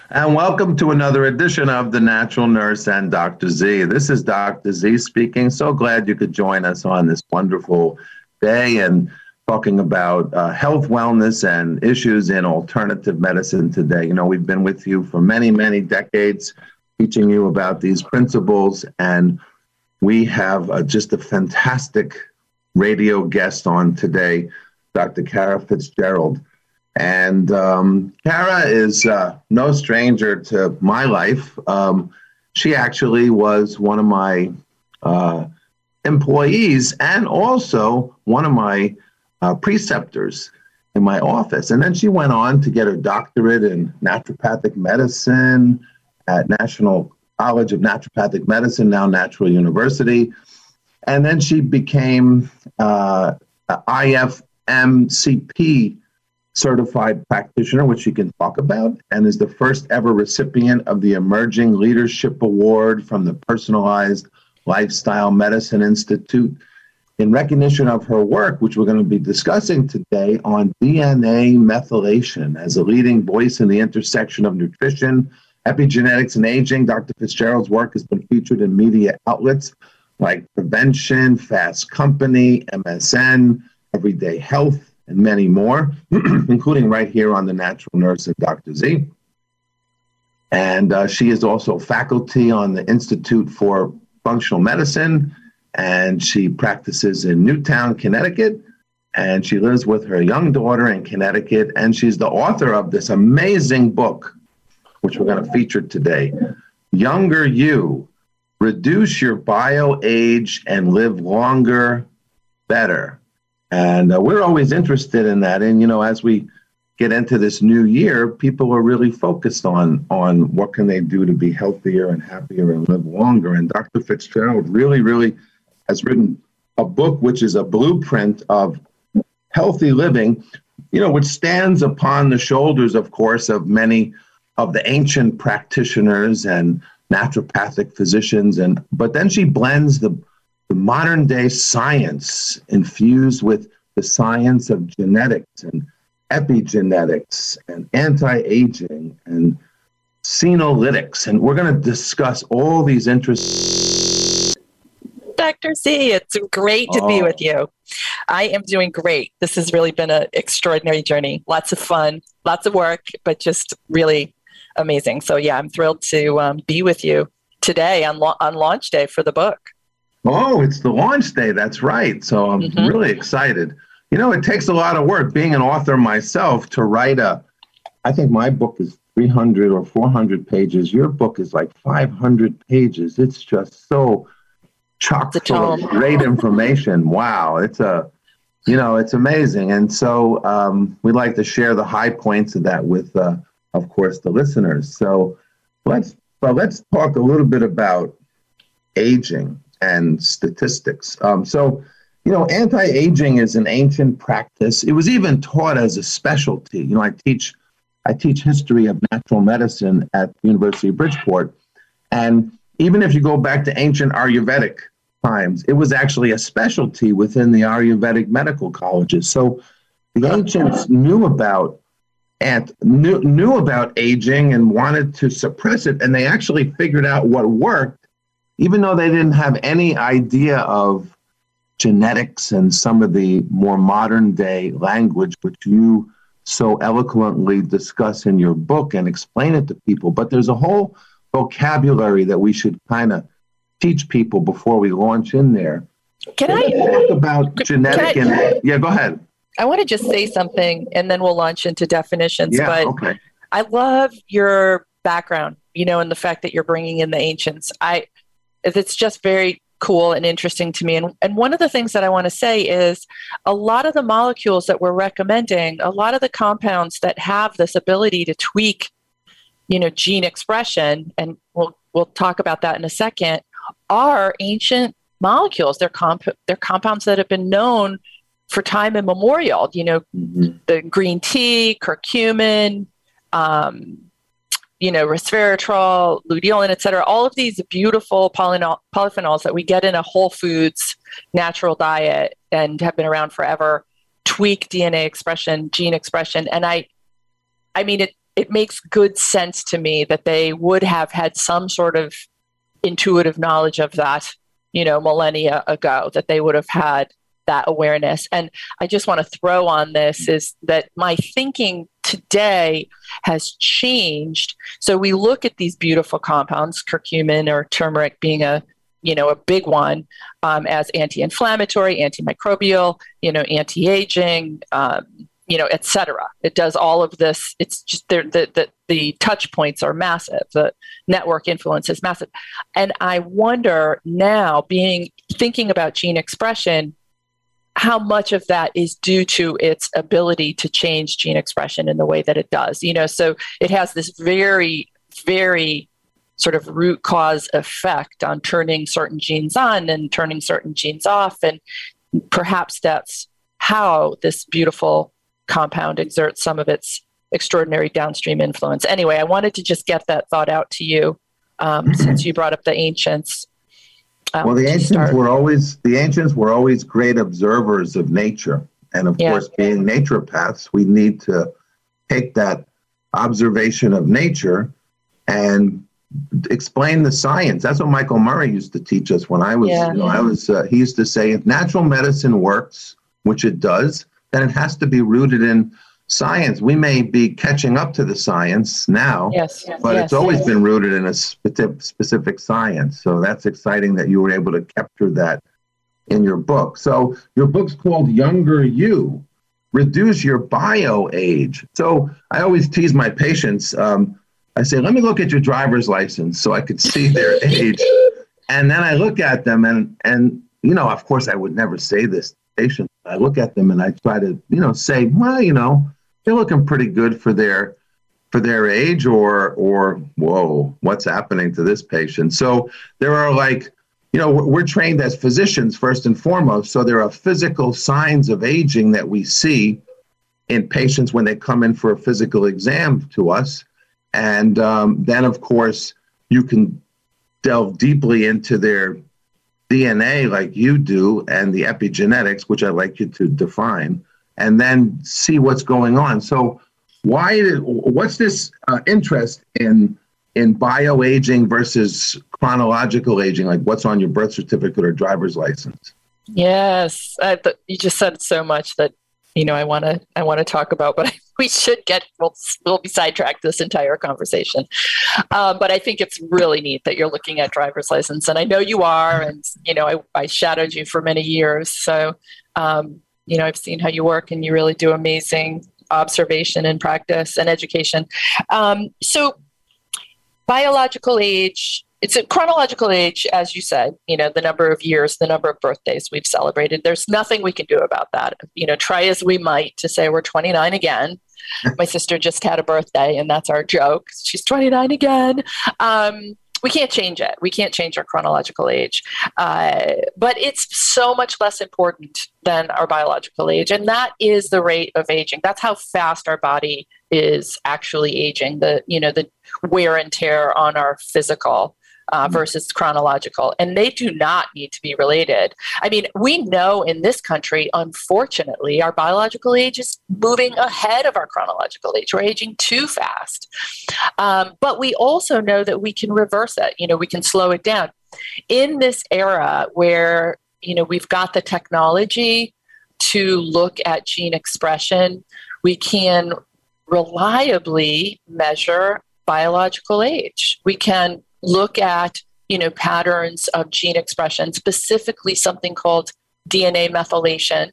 And welcome to another edition of The Natural Nurse and Dr. Z. This is Dr. Z speaking. So glad you could join us on this wonderful day and talking about health, wellness, and issues in alternative medicine today. You know, we've been with you for many, many decades, teaching you about these principles, and we have just a fantastic radio guest on today, Dr. Kara Fitzgerald. And Kara is no stranger to my life. She actually was one of my employees and also one of my preceptors in my office. And then she went on to get her doctorate in naturopathic medicine at National College of Naturopathic Medicine, now Natural University. And then she became IFMCP certified practitioner, which she can talk about, and is the first ever recipient of the Emerging Leadership Award from the Personalized Lifestyle Medicine Institute in recognition of her work, which we're going to be discussing today on DNA methylation. As a leading voice in the intersection of nutrition, epigenetics, and aging, Dr. Fitzgerald's work has been featured in media outlets like Prevention, Fast Company, MSN, Everyday Health, and many more, including right here on The Natural Nurse and Dr. Z. And she is also faculty on the Institute for Functional Medicine, and she practices in Newtown, Connecticut, and she lives with her young daughter in Connecticut, and she's the author of this amazing book, which we're going to feature today, Younger You, Reduce Your Bio Age and Live Longer, Better. And we're always interested in that. And, you know, as we get into this new year, people are really focused on what can they do to be healthier and happier and live longer. And Dr. Fitzgerald really has written a book which is a blueprint of healthy living, you know, which stands upon the shoulders, of course, of many of the ancient practitioners and naturopathic physicians. But then she blends the modern day science infused with the science of genetics and epigenetics and anti-aging and senolytics. And we're going to discuss all these interests. Dr. Z, it's great to be with you. I am doing great. This has really been an extraordinary journey. Lots of fun, lots of work, but just really amazing. So yeah, I'm thrilled to be with you today on launch day for the book. Oh, it's the launch day. That's right. So I'm really excited. You know, it takes a lot of work being an author myself to write I think my book is 300 or 400 pages. Your book is like 500 pages. It's just so chock full of great information. Wow. It's it's amazing. And so we'd like to share the high points of that with, of course, the listeners. So let's talk a little bit about aging and statistics. So, you know, anti-aging is an ancient practice. It was even taught as a specialty. You know, I teach history of natural medicine at the University of Bridgeport. And even if you go back to ancient Ayurvedic times, it was actually a specialty within the Ayurvedic medical colleges. So the ancients knew about aging and wanted to suppress it. And they actually figured out what worked, even though they didn't have any idea of genetics and some of the more modern day language, which you so eloquently discuss in your book and explain it to people. But there's a whole vocabulary that we should kind of teach people before we launch in there. Can I talk about genetic? Yeah, go ahead. I want to just say something and then we'll launch into definitions. Yeah, but okay. I love your background, you know, and the fact that you're bringing in the ancients. It's just very cool and interesting to me. And one of the things that I want to say is a lot of the molecules that we're recommending, a lot of the compounds that have this ability to tweak, you know, gene expression, and we'll talk about that in a second, are ancient molecules. They're compounds that have been known for time immemorial. You know, the green tea, curcumin, resveratrol, luteolin, et cetera, all of these beautiful polyphenols that we get in a whole foods natural diet and have been around forever, tweak DNA expression, gene expression. And I mean, it makes good sense to me that they would have had some sort of intuitive knowledge of that, millennia ago, that they would have had that awareness. And I just want to throw on this is that my thinking today has changed. So we look at these beautiful compounds, curcumin or turmeric being a big one, as anti-inflammatory, antimicrobial, anti-aging, et cetera. It does all of this. It's just the touch points are massive. The network influence is massive. And I wonder now, thinking about gene expression, how much of that is due to its ability to change gene expression in the way that it does. So it has this very, very sort of root cause effect on turning certain genes on and turning certain genes off. And perhaps that's how this beautiful compound exerts some of its extraordinary downstream influence. Anyway, I wanted to just get that thought out to you, since you brought up the ancients. Well, the ancients were always great observers of nature. And of course, being naturopaths, we need to take that observation of nature and explain the science. That's what Michael Murray used to teach us when I was, he used to say, if natural medicine works, which it does, then it has to be rooted in science. We may be catching up to the science now, but it's always been rooted in a specific science. So that's exciting that you were able to capture that in your book. So your book's called Younger You, Reduce Your Bio Age. So I always tease my patients. I say, let me look at your driver's license so I could see their age. And then I look at them and of course I would never say this to patients. I look at them and I try to, say, well, they're looking pretty good for their age, or whoa, what's happening to this patient? So there are we're trained as physicians first and foremost. So there are physical signs of aging that we see in patients when they come in for a physical exam to us. And then, of course, you can delve deeply into their DNA like you do and the epigenetics, which I'd like you to define, and then see what's going on. So what's this interest in bioaging versus chronological aging, like what's on your birth certificate or driver's license? Yes, you just said so much that I want to talk about, but we'll be sidetracked this entire conversation. But I think it's really neat that you're looking at driver's license, and I know you are, and I shadowed you for many years, so I've seen how you work, and you really do amazing observation and practice and education. So biological age, it's a chronological age, as you said, the number of years, the number of birthdays we've celebrated. There's nothing we can do about that. Try as we might to say we're 29 again. My sister just had a birthday, and that's our joke. She's 29 again. We can't change it. We can't change our chronological age. But it's so much less important than our biological age. And that is the rate of aging. That's how fast our body is actually aging, the wear and tear on our physical versus chronological. And they do not need to be related. I mean, we know in this country, unfortunately, our biological age is moving ahead of our chronological age. We're aging too fast. But we also know that we can reverse it. We can slow it down. In this era where, we've got the technology to look at gene expression, we can reliably measure biological age. We can look at, patterns of gene expression, specifically something called DNA methylation.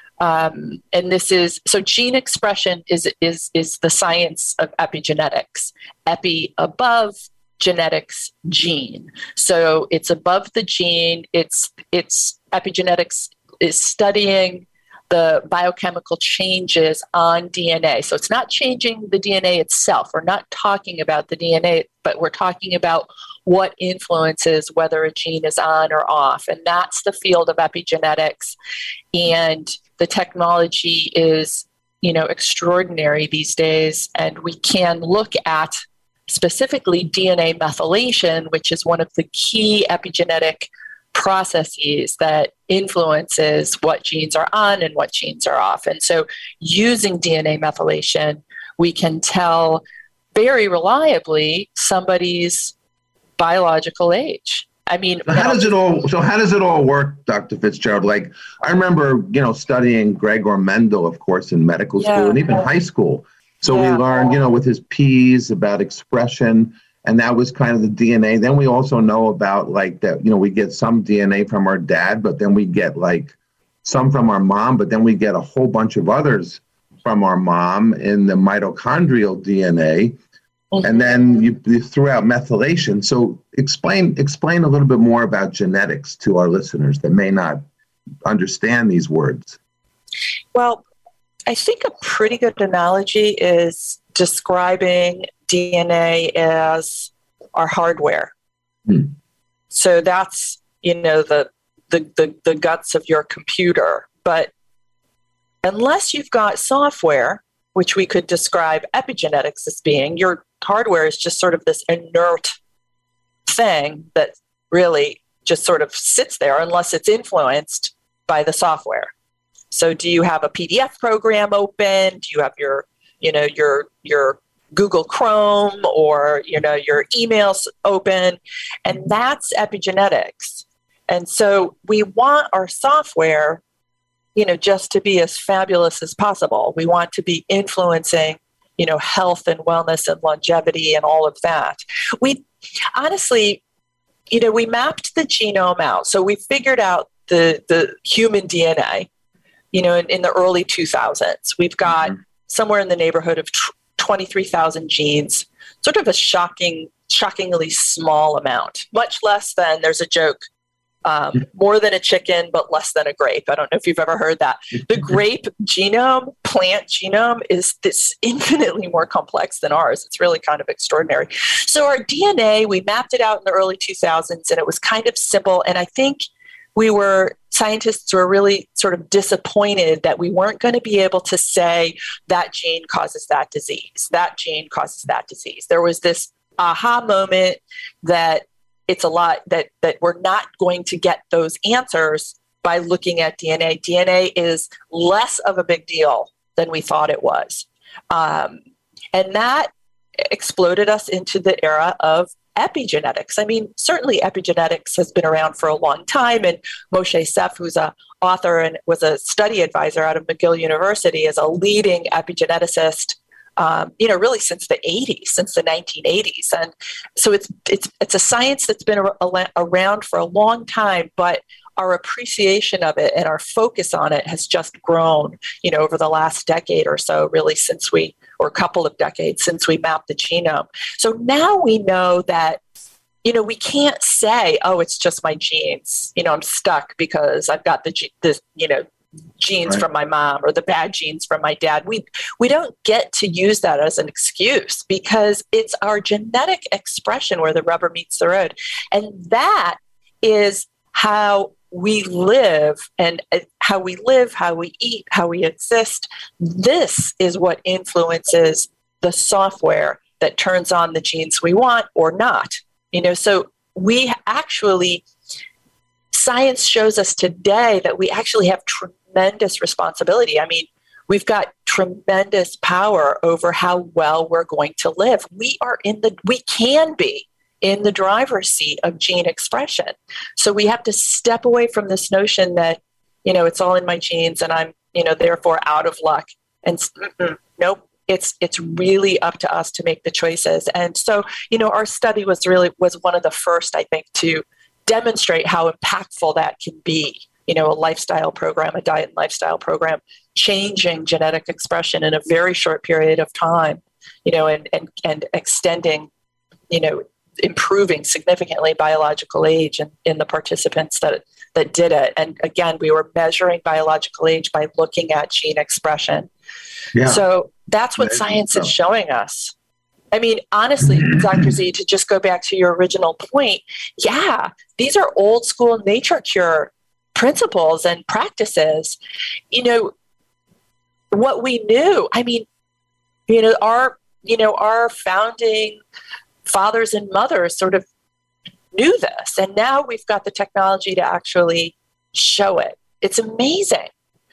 And this is, so gene expression is the science of epigenetics. Epi above, genetics gene. So it's above the gene. It's epigenetics is studying the biochemical changes on DNA. So it's not changing the DNA itself. We're not talking about the DNA, but we're talking about what influences whether a gene is on or off. And that's the field of epigenetics. And the technology is, extraordinary these days. And we can look at specifically DNA methylation, which is one of the key epigenetic processes that influences what genes are on and what genes are off. And so using DNA methylation, we can tell very reliably somebody's biological age. I mean, so how does it all work, Dr. Fitzgerald? Like, I remember, studying Gregor Mendel, of course, in medical school and even high school. So we learned, with his P's about expression, and that was kind of the DNA. Then we also know about like that, we get some DNA from our dad, but then we get like some from our mom, but then we get a whole bunch of others from our mom in the mitochondrial DNA. And then you threw out methylation. So explain a little bit more about genetics to our listeners that may not understand these words. Well, I think a pretty good analogy is describing DNA as our hardware. So that's, the guts of your computer. But unless you've got software, which we could describe epigenetics as being, your hardware is just sort of this inert thing that really just sort of sits there unless it's influenced by the software. So do you have a PDF program open? Do you have your Google Chrome or, your emails open? And that's epigenetics. And so we want our software, just to be as fabulous as possible. We want to be influencing, health and wellness and longevity and all of that. We honestly, we mapped the genome out. So we figured out the human DNA, in the early 2000s. We've got somewhere in the neighborhood of 23,000 genes, sort of a shockingly small amount, much less than, there's a joke, more than a chicken, but less than a grape. I don't know if you've ever heard that. The grape genome, plant genome, is this infinitely more complex than ours. It's really kind of extraordinary. So our DNA, we mapped it out in the early 2000s, and it was kind of simple. And I think scientists were really sort of disappointed that we weren't going to be able to say that gene causes that disease, that gene causes that disease. There was this aha moment that it's a lot that we're not going to get those answers by looking at DNA. DNA is less of a big deal than we thought it was. And that exploded us into the era of epigenetics. I mean, certainly epigenetics has been around for a long time, and Moshe Sef, who's an author and was a study advisor out of McGill University, is a leading epigeneticist, really since the 80s, since the 1980s. And so it's a science that's been around for a long time, but our appreciation of it and our focus on it has just grown, over the last decade or so, really or a couple of decades since we mapped the genome. So now we know that, we can't say, oh, it's just my genes. I'm stuck because I've got the genes from my mom or the bad genes from my dad. We don't get to use that as an excuse because it's our genetic expression where the rubber meets the road. And that is how we live, and how we live, how we eat, how we exist. This is what influences the software that turns on the genes we want or not. So we actually, science shows us today that we actually have tremendous responsibility. I mean, we've got tremendous power over how well we're going to live. We can be in the driver's seat of gene expression. So we have to step away from this notion that, it's all in my genes and I'm, therefore out of luck. And nope, it's really up to us to make the choices. And so, our study was one of the first, I think, to demonstrate how impactful that can be. A lifestyle program, a diet and lifestyle program, changing genetic expression in a very short period of time, and extending, improving significantly biological age in the participants that did it. And again, we were measuring biological age by looking at gene expression. Yeah. So that's what science is showing us. I mean, honestly, Dr. Z, to just go back to your original point, these are old school nature cure principles and practices. What we knew, I mean, our founding fathers and mothers sort of knew this, and now we've got the technology to actually show it. It's amazing.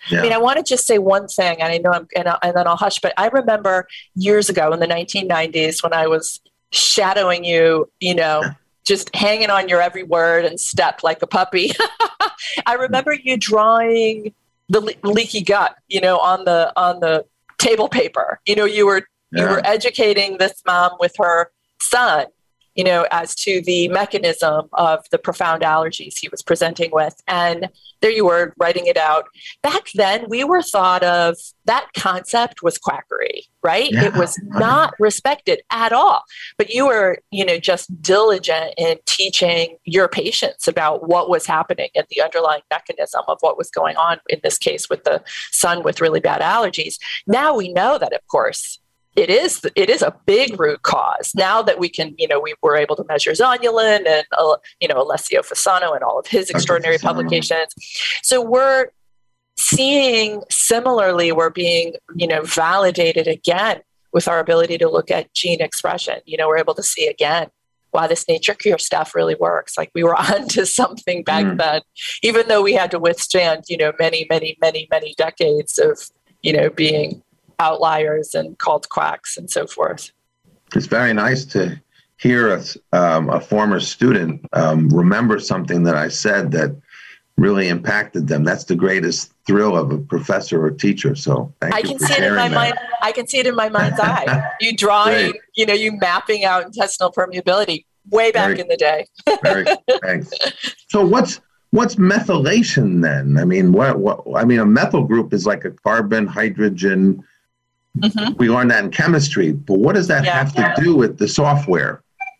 Yeah. I mean, I want to just say one thing, and I know and then I'll hush, but I remember years ago in the 1990s when I was shadowing you, just hanging on your every word and step like a puppy. I remember you drawing the leaky gut, on the table paper. You were educating this mom with her son, as to the mechanism of the profound allergies he was presenting with. And there you were writing it out. Back then, we were thought of, that concept was quackery, right? Yeah. It was not respected at all. But you were, just diligent in teaching your patients about what was happening and the underlying mechanism of what was going on, in this case with the son with really bad allergies. Now we know that, of course, it is a big root cause. Now that we can, we were able to measure zonulin and, Alessio Fasano and all of his extraordinary publications. So we're seeing, similarly, we're being, validated again with our ability to look at gene expression. We're able to see again, wow, this nature cure stuff really works. Like, we were onto something back then, even though we had to withstand, many, many, many, many decades of, being outliers and called quacks and so forth. It's very nice to hear a former student remember something that I said that really impacted them. That's the greatest thrill of a professor or teacher. So thank you for sharing that. I can see it in my mind's eye. You drawing, you mapping out intestinal permeability way back in the day. Very thanks. So what's methylation then? I mean, a methyl group is like a carbon, hydrogen. Mm-hmm. We learned that in chemistry, but what does that have to do with the software?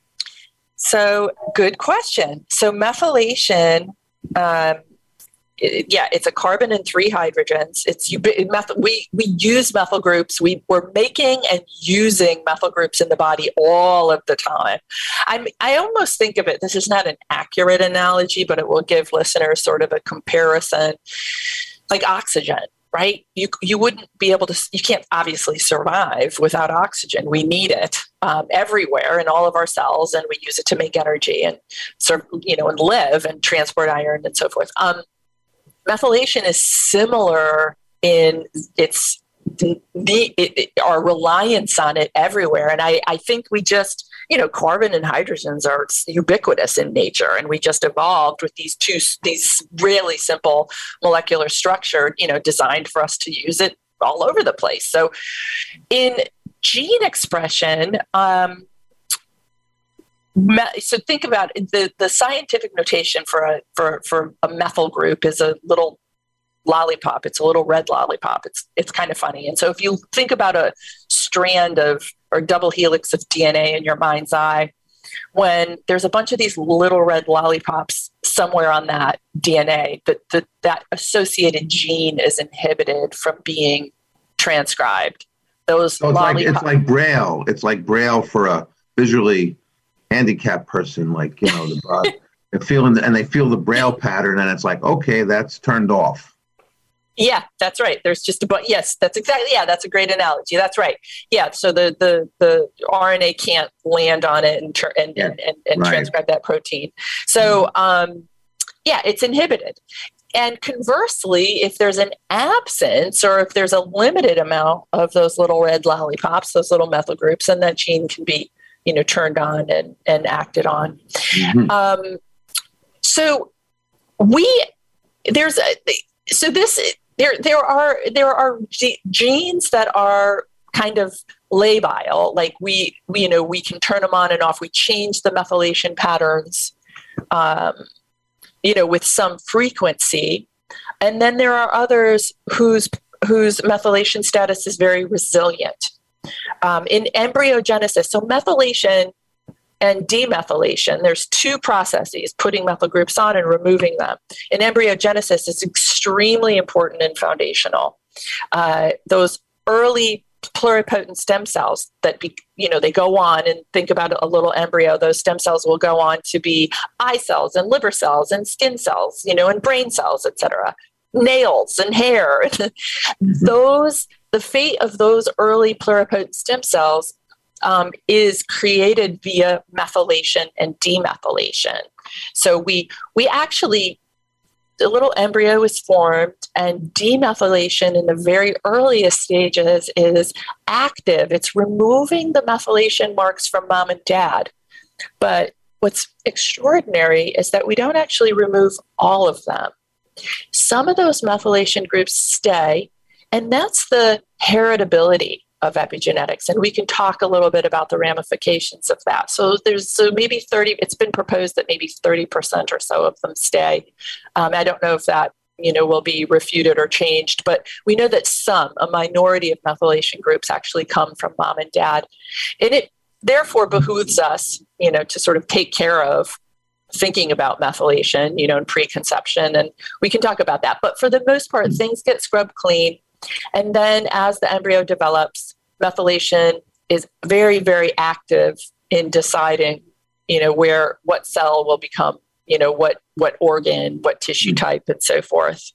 So, good question. So methylation, it's a carbon and 3 hydrogens. We use methyl groups. We're making and using methyl groups in the body all of the time. I almost think of it, this is not an accurate analogy, but it will give listeners sort of a comparison, like oxygen. Right? You wouldn't be able to, you can't obviously survive without oxygen. We need it everywhere in all of our cells, and we use it to make energy and and live and transport iron and so forth. Methylation is similar in its our reliance on it everywhere. And I think we just, carbon and hydrogens are ubiquitous in nature. And we just evolved with these really simple molecular structure, designed for us to use it all over the place. So in gene expression, so think about it, the scientific notation for a methyl group is a little lollipop. It's a little red lollipop. It's kind of funny. And so if you think about a strand or double helix of DNA in your mind's eye, when there's a bunch of these little red lollipops somewhere on that DNA, that associated gene is inhibited from being transcribed. It's like Braille. It's like Braille for a visually handicapped person, like, they feel the Braille pattern, and it's like, okay, that's turned off. Yeah, that's right. There's just yes, that's exactly, that's a great analogy. That's right. Yeah, so the RNA can't land on it and transcribe that protein. So, it's inhibited. And conversely, if there's an absence or if there's a limited amount of those little red lollipops, those little methyl groups, then that gene can be, turned on and acted on. Mm-hmm. There are genes that are kind of labile, like we can turn them on and off. We change the methylation patterns, with some frequency, and then there are others whose methylation status is very resilient. In embryogenesis, so methylation and demethylation, there's 2 processes, putting methyl groups on and removing them. In embryogenesis, it's extremely important and foundational. Those early pluripotent stem cells that they go on, and think about a little embryo, those stem cells will go on to be eye cells and liver cells and skin cells, and brain cells, etc., nails and hair. Mm-hmm. The fate of those early pluripotent stem cells is created via methylation and demethylation. So we actually the little embryo is formed, and demethylation in the very earliest stages is active. It's removing the methylation marks from mom and dad. But what's extraordinary is that we don't actually remove all of them. Some of those methylation groups stay, and that's the heritability of epigenetics. And we can talk a little bit about the ramifications of that. So maybe 30, it's been proposed that maybe 30% or so of them stay. I don't know if that, will be refuted or changed, but we know that a minority of methylation groups actually come from mom and dad. And it therefore behooves us, to sort of take care of thinking about methylation, in preconception. And we can talk about that. But for the most part, things get scrubbed clean. And then as the embryo develops, methylation is very, very active in deciding, what cell will become, what organ, what tissue type, and so forth.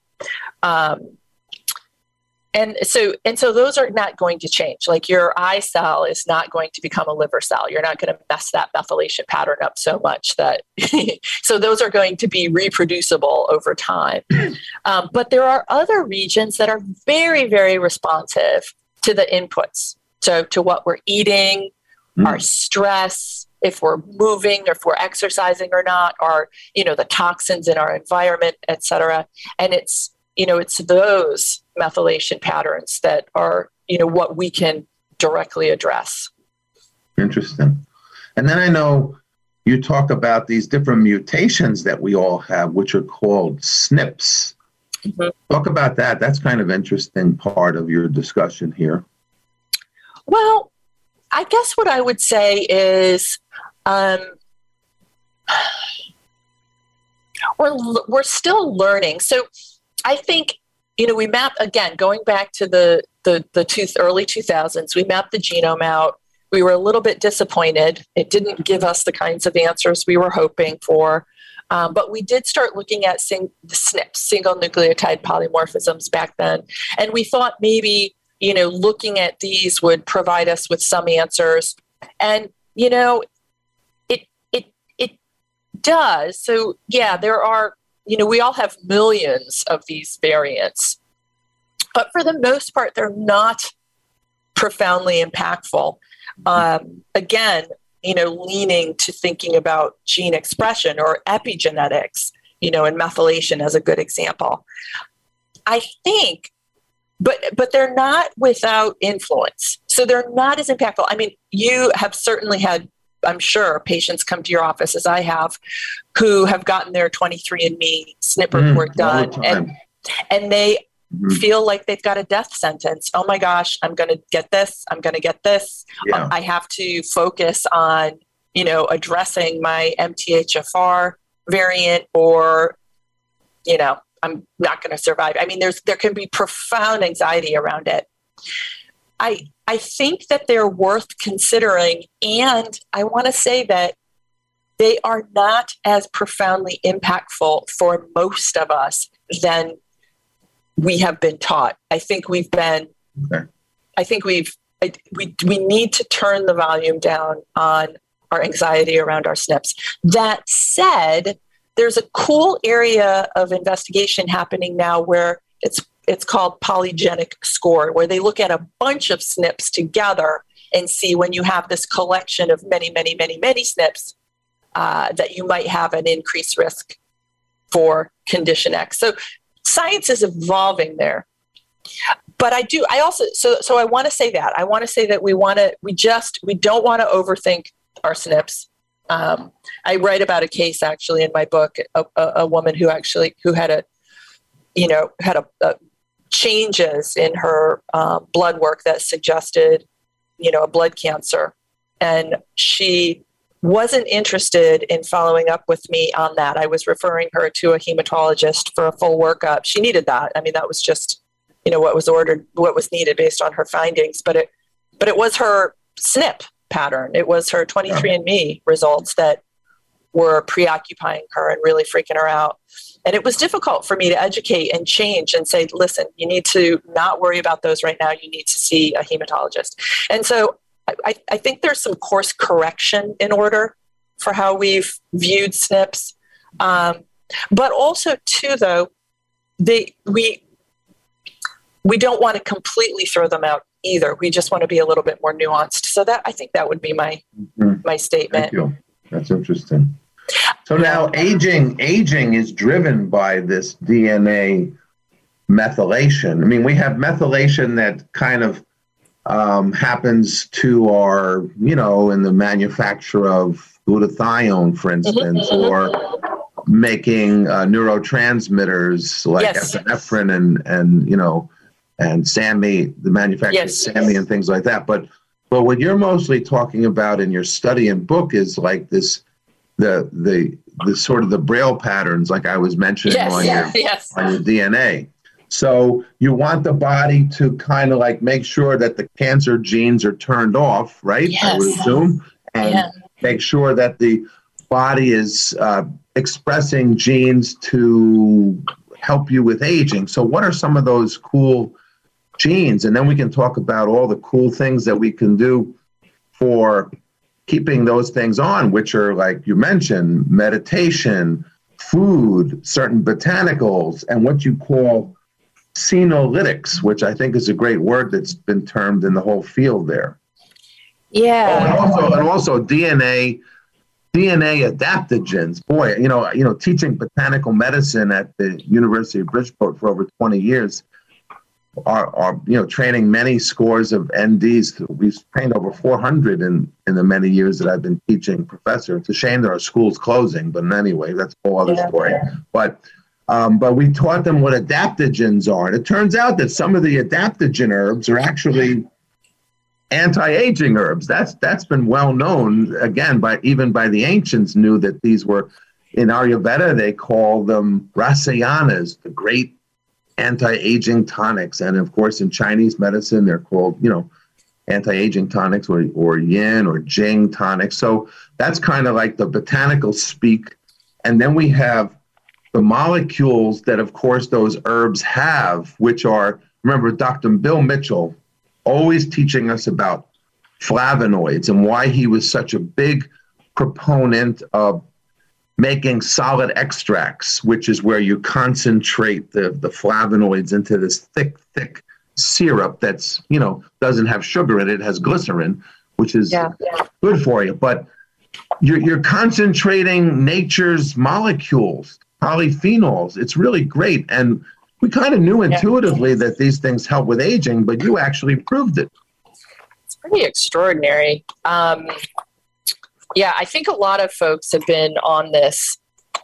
And so those are not going to change. Like your eye cell is not going to become a liver cell. You're not going to mess that methylation pattern up so much that, so those are going to be reproducible over time. But there are other regions that are very, very responsive to the inputs. So to what we're eating, our stress, if we're moving, or if we're exercising or not, or, the toxins in our environment, et cetera. And it's those methylation patterns that are, what we can directly address. Interesting. And then I know you talk about these different mutations that we all have, which are called SNPs. Mm-hmm. Talk about that. That's kind of interesting part of your discussion here. Well, I guess what I would say is we're still learning. So I think, we mapped, again, going back to the early 2000s, we mapped the genome out. We were a little bit disappointed. It didn't give us the kinds of answers we were hoping for. But we did start looking at the SNPs, single nucleotide polymorphisms, back then. And we thought maybe, looking at these would provide us with some answers. And, it does. So, yeah, there are, we all have millions of these variants. But for the most part, they're not profoundly impactful. Again, leaning to thinking about gene expression or epigenetics, and methylation as a good example. I think, but they're not without influence. So they're not as impactful. I mean, you have certainly had, I'm sure, patients come to your office, as I have, who have gotten their 23andMe SNP report done, and they feel like they've got a death sentence. Oh my gosh, I'm going to get this. I'm going to get this. Yeah. I have to focus on, addressing my MTHFR variant, or, I'm not going to survive. I mean, there can be profound anxiety around it. I think that they're worth considering, and I want to say that they are not as profoundly impactful for most of us than we have been taught. I think we need to turn the volume down on our anxiety around our SNPs. That said, there's a cool area of investigation happening now where it's called polygenic score, where they look at a bunch of SNPs together and see, when you have this collection of many, many, many, many SNPs, that you might have an increased risk for condition X. So science is evolving there. But I want to say that. I want to say that we don't want to overthink our SNPs. I write about a case actually in my book, a woman who had changes in her blood work that suggested, a blood cancer. And she wasn't interested in following up with me on that. I was referring her to a hematologist for a full workup. She needed that. I mean, that was just, what was ordered, what was needed based on her findings. But it was her SNP pattern. It was her 23andMe results that were preoccupying her and really freaking her out. And it was difficult for me to educate and change and say, listen, you need to not worry about those right now. You need to see a hematologist. And so I think there's some course correction in order for how we've viewed SNPs. But also, too, though, we don't want to completely throw them out either. We just want to be a little bit more nuanced. So that, I think that would be my statement. Thank you. That's interesting. So now aging is driven by this DNA methylation. I mean, we have methylation that kind of happens to our, in the manufacture of glutathione, for instance, or making neurotransmitters like epinephrine and SAMe, the manufacture of SAMe and things like that. But what you're mostly talking about in your study and book is like this, the sort of the Braille patterns, like I was mentioning on your DNA. So you want the body to kind of like make sure that the cancer genes are turned off, right? Yes. I would assume, and make sure that the body is expressing genes to help you with aging. So what are some of those cool genes? And then we can talk about all the cool things that we can do for keeping those things on, which are, like you mentioned, meditation, food, certain botanicals, and what you call senolytics, which I think is a great word that's been termed in the whole field there. Yeah. Oh, and also DNA adaptogens. Boy, teaching botanical medicine at the University of Bridgeport for over 20 years, are training many scores of NDs. We've trained over 400 in the many years that I've been teaching professor. It's a shame that our school's closing, but anyway, that's a whole other story. But we taught them what adaptogens are. And it turns out that some of the adaptogen herbs are actually anti-aging herbs. That's been well known, again, even by the ancients knew that these were, in Ayurveda, they call them rasayanas, the great anti-aging tonics. And of course, in Chinese medicine, they're called, anti-aging tonics or yin or jing tonics. So that's kind of like the botanical speak. And then we have the molecules that, of course, those herbs have, which are, remember, Dr. Bill Mitchell always teaching us about flavonoids and why he was such a big proponent of making solid extracts, which is where you concentrate the flavonoids into this thick syrup that's, doesn't have sugar in it. It has glycerin, which is good for you. But you're concentrating nature's molecules, polyphenols. It's really great. And we kind of knew intuitively that these things help with aging, but you actually proved it. It's pretty extraordinary. I think a lot of folks have been on this,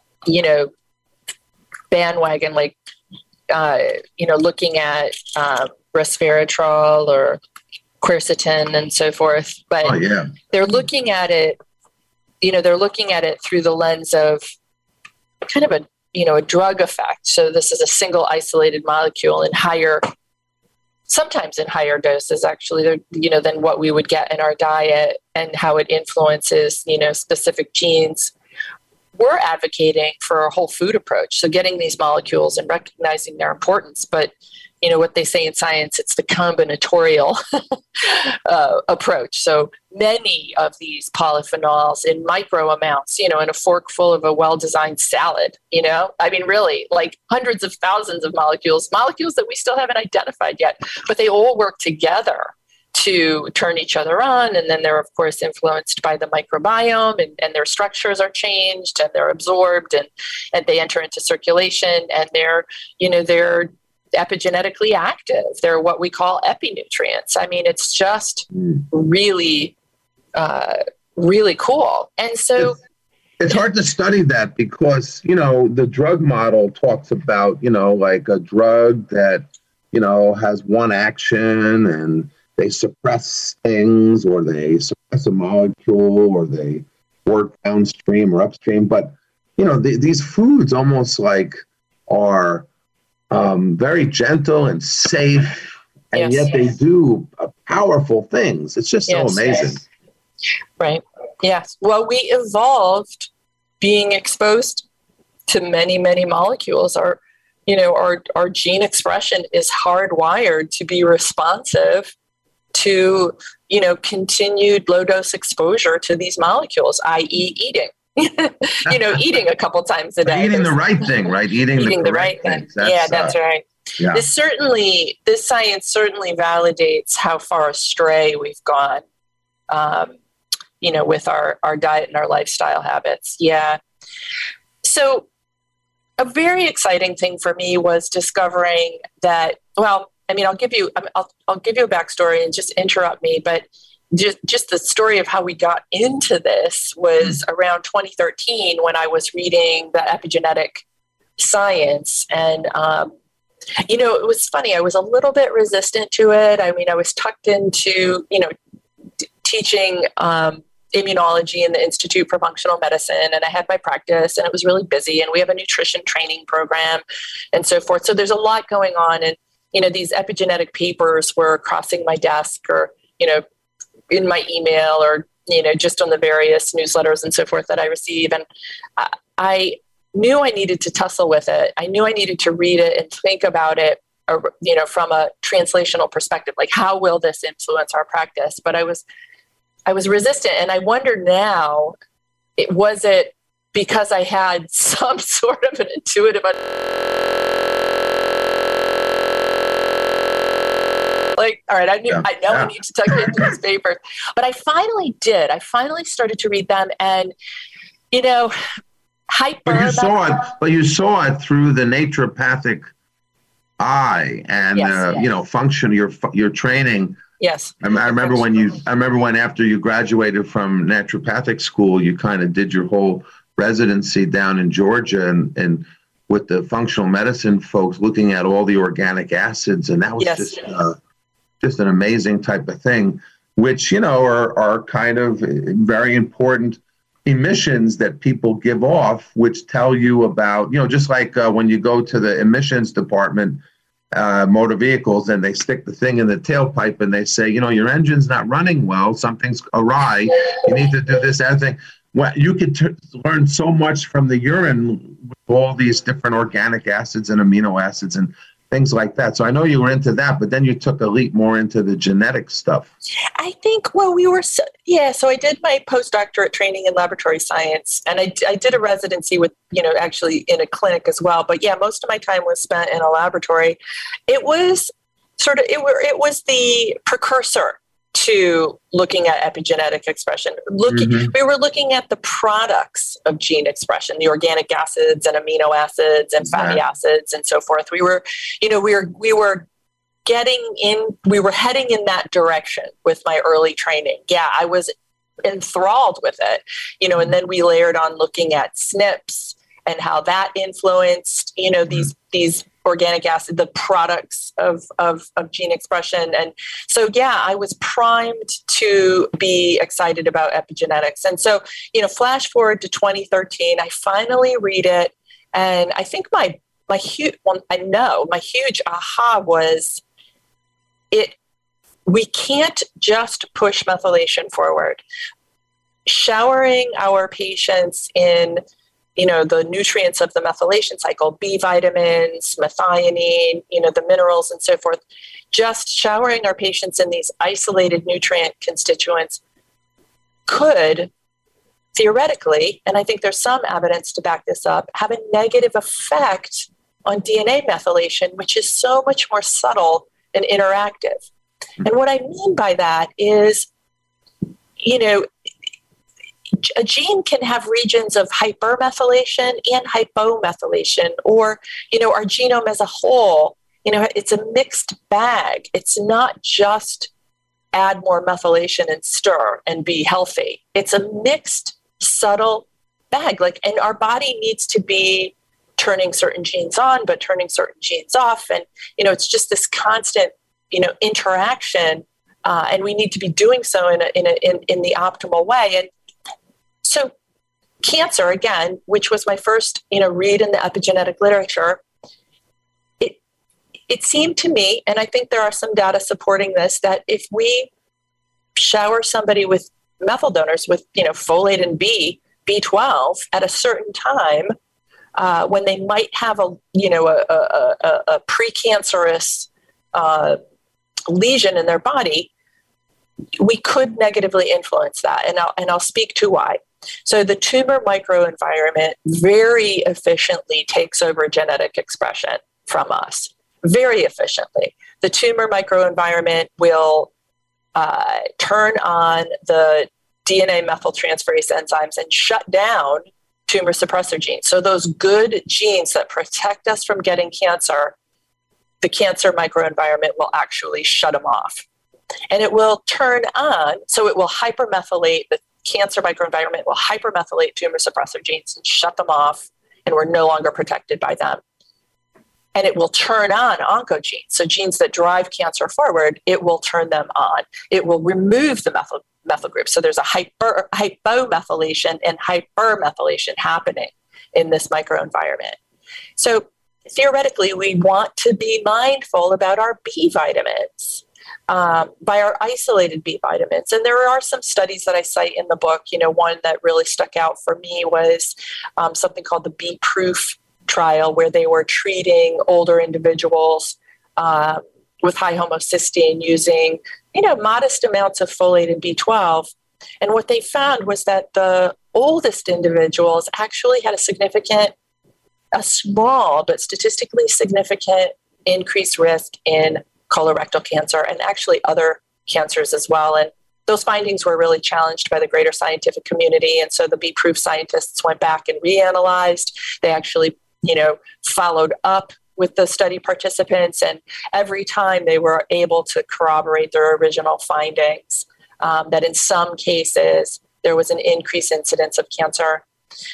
bandwagon, like, looking at resveratrol or quercetin and so forth. But they're looking at it, through the lens of kind of a drug effect. So this is a single isolated molecule in sometimes in higher doses, actually, than what we would get in our diet, and how it influences, specific genes. We're advocating for a whole food approach. So getting these molecules and recognizing their importance, but what they say in science, it's the combinatorial approach. So many of these polyphenols in micro amounts, in a fork full of a well-designed salad, I mean, really, like hundreds of thousands of molecules that we still haven't identified yet, but they all work together to turn each other on. And then they're, of course, influenced by the microbiome, and their structures are changed, and they're absorbed, and they enter into circulation, and they're epigenetically active. They're what we call epinutrients. I mean, it's just really, really cool. And so it's hard to study that because, the drug model talks about, like a drug that, has one action and they suppress things, or they suppress a molecule, or they work downstream or upstream. But, these foods almost like are very gentle and safe, and yet they do powerful things. It's just so amazing. Right. Yes. Well, we evolved being exposed to many, many molecules. Our gene expression is hardwired to be responsive to, continued low dose exposure to these molecules, i.e. eating. Eating a couple times a day. Eating the right thing, right? Eating the right thing. That's right. Yeah. This science certainly validates how far astray we've gone, with our diet and our lifestyle habits. Yeah. So a very exciting thing for me was discovering that, I'll give you a backstory and just interrupt me, but just the story of how we got into this was around 2013 when I was reading the epigenetic science. And, it was funny. I was a little bit resistant to it. I mean, I was tucked into, teaching immunology in the Institute for Functional Medicine, and I had my practice, and it was really busy, and we have a nutrition training program and so forth. So there's a lot going on, and, these epigenetic papers were crossing my desk or, in my email or, just on the various newsletters and so forth that I receive. And I knew I needed to tussle with it. I knew I needed to read it and think about it, from a translational perspective, like how will this influence our practice? But I was resistant. And I wonder now, was it because I had some sort of an intuitive all right, I know I need to tuck into these papers. But I finally did. I finally started to read them, and But you saw it through the naturopathic eye, and function. Your training. Yes. I remember when after you graduated from naturopathic school, you kind of did your whole residency down in Georgia, and with the functional medicine folks looking at all the organic acids, and that was just an amazing type of thing, which, are kind of very important emissions that people give off, which tell you about, just like when you go to the emissions department, motor vehicles, and they stick the thing in the tailpipe and they say, your engine's not running well, something's awry, you need to do this, that thing. Well, you could learn so much from the urine with all these different organic acids and amino acids and things like that. So I know you were into that, but then you took a leap more into the genetic stuff. I think, so I did my postdoctorate training in laboratory science, and I did a residency with, actually in a clinic as well. But yeah, most of my time was spent in a laboratory. It was it was the precursor to looking at epigenetic expression. We were looking at the products of gene expression, the organic acids and amino acids and fatty acids and so forth. We were heading in that direction with my early training. Yeah, I was enthralled with it, and then we layered on looking at SNPs and how that influenced, these organic acid, the products of gene expression. And so, I was primed to be excited about epigenetics. And so, flash forward to 2013, I finally read it. And I think my huge aha was we can't just push methylation forward. Showering our patients in the nutrients of the methylation cycle, B vitamins, methionine, the minerals and so forth, just showering our patients in these isolated nutrient constituents could theoretically, and I think there's some evidence to back this up, have a negative effect on DNA methylation, which is so much more subtle and interactive. And what I mean by that is, a gene can have regions of hypermethylation and hypomethylation, or, our genome as a whole, it's a mixed bag. It's not just add more methylation and stir and be healthy. It's a mixed, subtle bag. And our body needs to be turning certain genes on, but turning certain genes off. And, it's just this constant, interaction. And we need to be doing so in the optimal way. And so cancer, again, which was my first, read in the epigenetic literature, it seemed to me, and I think there are some data supporting this, that if we shower somebody with methyl donors with, folate and B12 at a certain time, when they might have a precancerous lesion in their body, we could negatively influence that. And I'll speak to why. So the tumor microenvironment very efficiently takes over genetic expression from us, very efficiently. The tumor microenvironment will turn on the DNA methyltransferase enzymes and shut down tumor suppressor genes. So those good genes that protect us from getting cancer, the cancer microenvironment will actually shut them off. And it will turn on, so it will hypermethylate, the cancer microenvironment will hypermethylate tumor suppressor genes and shut them off, and we're no longer protected by them. And it will turn on oncogenes, so genes that drive cancer forward, it will turn them on. It will remove the methyl group. So there's a hypomethylation and hypermethylation happening in this microenvironment. So theoretically, we want to be mindful about our B vitamins, by our isolated B vitamins. And there are some studies that I cite in the book. One that really stuck out for me was something called the B Proof trial, where they were treating older individuals with high homocysteine using, modest amounts of folate and B12. And what they found was that the oldest individuals actually had a small but statistically significant increased risk in colorectal cancer and actually other cancers as well. And those findings were really challenged by the greater scientific community. And so the B Proof scientists went back and reanalyzed. They actually, followed up with the study participants, and every time they were able to corroborate their original findings, that in some cases there was an increased incidence of cancer.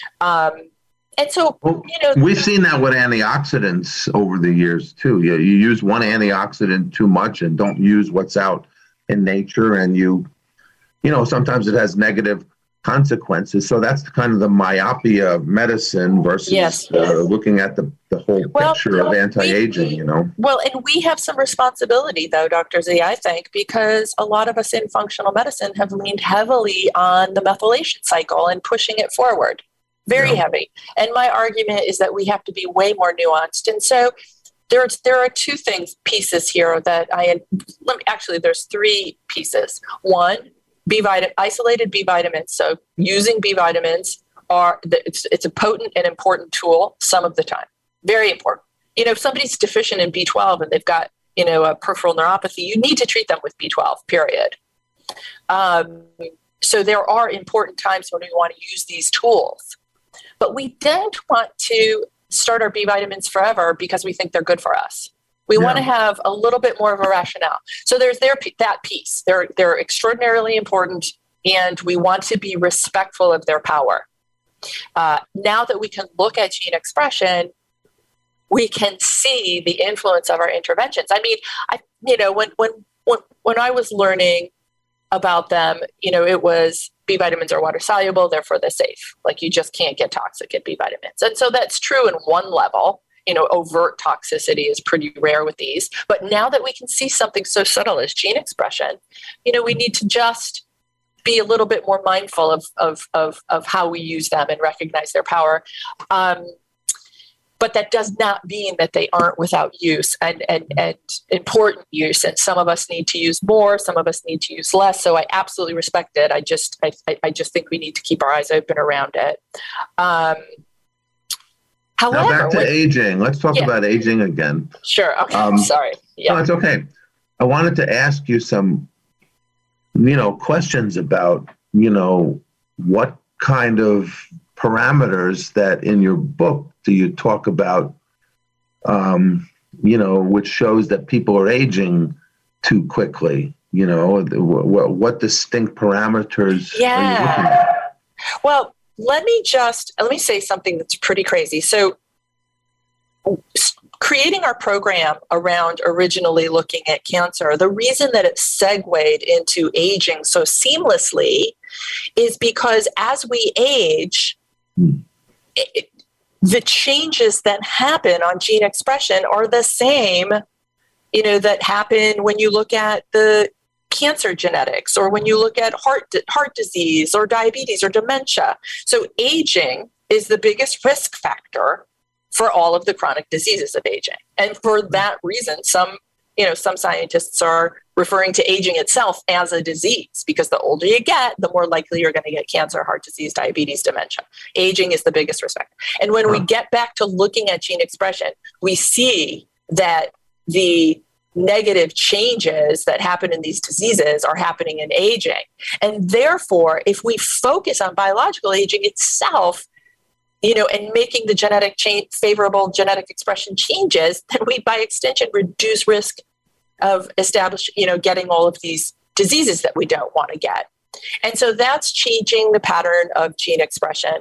And so, we've seen that with antioxidants over the years too. You use one antioxidant too much and don't use what's out in nature, and sometimes it has negative consequences. So that's kind of the myopia of medicine versus looking at the whole picture of anti-aging, Well, and we have some responsibility, though, Dr. Z, I think, because a lot of us in functional medicine have leaned heavily on the methylation cycle and pushing it forward. Very heavy. And my argument is that we have to be way more nuanced. And so there are two pieces here that there's three pieces. One, isolated B vitamins. So using B vitamins it's a potent and important tool some of the time. Very important. If somebody's deficient in B12 and they've got, a peripheral neuropathy, you need to treat them with B12, period. So there are important times when we want to use these tools. But we don't want to start our B vitamins forever because we think they're good for us. We want to have a little bit more of a rationale. So there's that piece. They're extraordinarily important, and we want to be respectful of their power. Now that we can look at gene expression, we can see the influence of our interventions. I mean, when I was learning about them, it was B vitamins are water soluble, therefore they're safe. Like, you just can't get toxic at B vitamins. And so that's true in one level. Overt toxicity is pretty rare with these. But now that we can see something so subtle as gene expression, we need to just be a little bit more mindful of how we use them and recognize their power. But that does not mean that they aren't without use and important use. And some of us need to use more, some of us need to use less. So I absolutely respect it. I just think we need to keep our eyes open around it. However, now back to aging. Let's talk about aging again. Sure. Okay. Sorry. Yeah. No, it's okay. I wanted to ask you some, questions about, what kind of parameters that in your book do you talk about, which shows that people are aging too quickly? What distinct parameters are you looking at? Well, let me say something that's pretty crazy. So creating our program around originally looking at cancer, the reason that it segued into aging so seamlessly is because as we age, the changes that happen on gene expression are the same, that happen when you look at the cancer genetics or when you look at heart disease or diabetes or dementia. So aging is the biggest risk factor for all of the chronic diseases of aging. And for that reason, some scientists are referring to aging itself as a disease, because the older you get, the more likely you're going to get cancer, heart disease, diabetes, dementia. Aging is the biggest risk factor. And when we get back to looking at gene expression, we see that the negative changes that happen in these diseases are happening in aging. And therefore, if we focus on biological aging itself, and making the genetic change, favorable genetic expression changes, then we, by extension, reduce risk of getting all of these diseases that we don't want to get. And so that's changing the pattern of gene expression.